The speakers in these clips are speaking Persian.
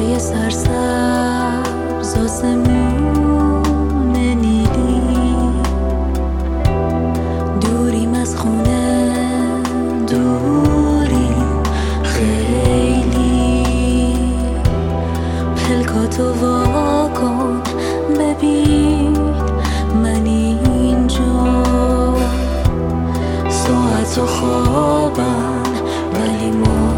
کوچه سرسبز آسمون نیلی، دوریم از خونه، دوریم خیلی. پلکاتو وا کن ببین من اینجا، ساعت و خوابم ولی ما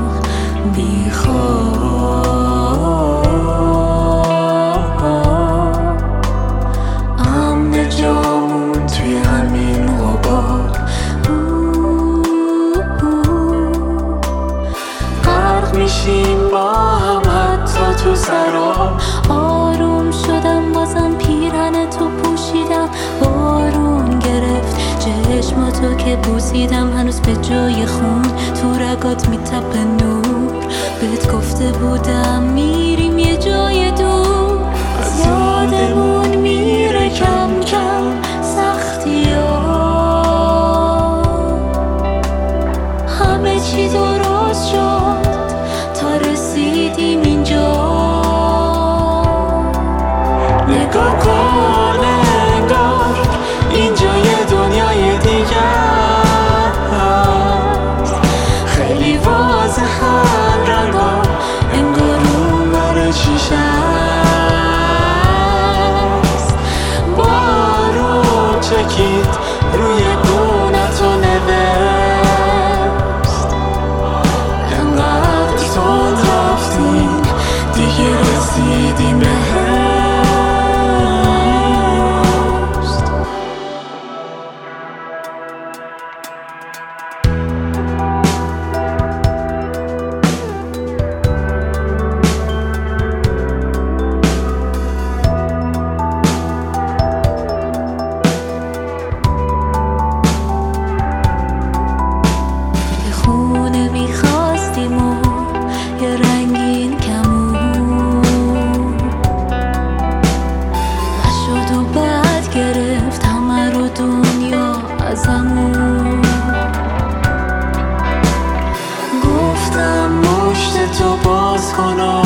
امن جامون توی همین غبار، غرق میشیم با هم حتی تو سراب. آروم شدم بازم پیرهن تو پوشیدم، بارون گرفت چشماتو که بوسیدم، هنوز به جای خون تو رگات میتپه نور. بهت گفته بودم میریم یه جای دور، از یادمون میره کم کم سختی ها. همه چی درست شد تا رسیدیم اینجا. نگاه کن انگار اینجا یه دنیای دیگه است، خیلی واضحه رنگا، انگار اونور شیشه است. بارون چکید روی گونتو نوشت، انقدر تند رفتیم دیگه رسیدیم بهشت. گفتم مشت تو باز کن و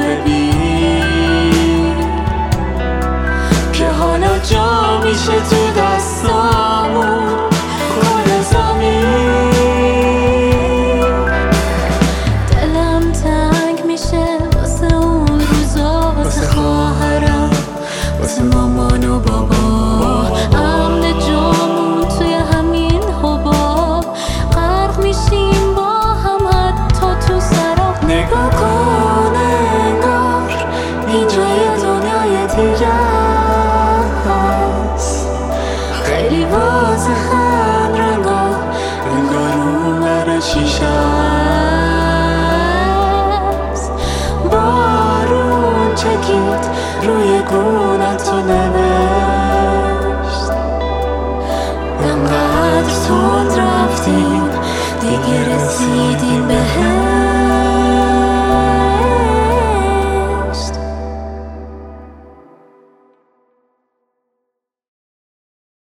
ببین که حالا جا میشه تو دستامون کل زمین. دلم تنگ میشه واسه اون روزا، واسه خواهرم، واسه مامان و بابا. امن جامون توی همین حباب، غرق میشیم با هم حتی تو سراب. نگاه کن انگار اینجا یه دنیای دیگه است، خیلی واضحن رنگا، انگار اونور شیشه است. بارون چکید روی گونتو نوشت، انقدر تند رفتیم دیگه رسیدیم بهشت.